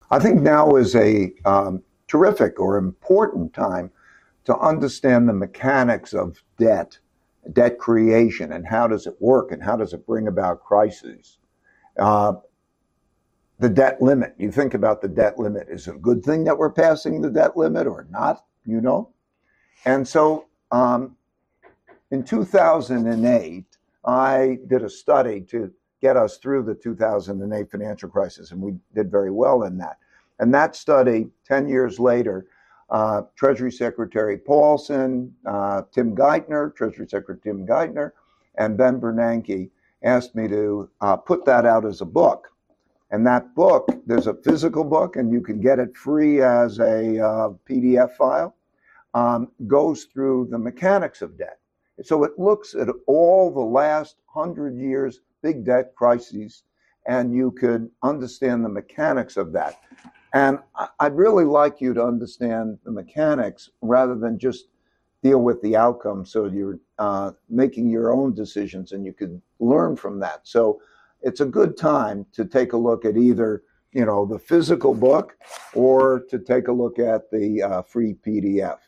I think now is a terrific or important time to understand the mechanics of debt creation, and how does it work, and how does it bring about crises. Uh, the debt limit. You think about the debt limit. Is it a good thing that we're passing the debt limit or not? And so in 2008, I did a study to get us through the 2008 financial crisis, and we did very well in that. And that study, 10 years later, Treasury Secretary Paulson, Treasury Secretary Tim Geithner, and Ben Bernanke asked me to put that out as a book. And that book, there's a physical book, and you can get it free as a PDF file, goes through the mechanics of debt. So it looks at all the last 100 years big debt crises, and you could understand the mechanics of that. And I'd really like you to understand the mechanics rather than just deal with the outcome, so you're making your own decisions and you could learn from that. So it's a good time to take a look at either the physical book or to take a look at the free PDF.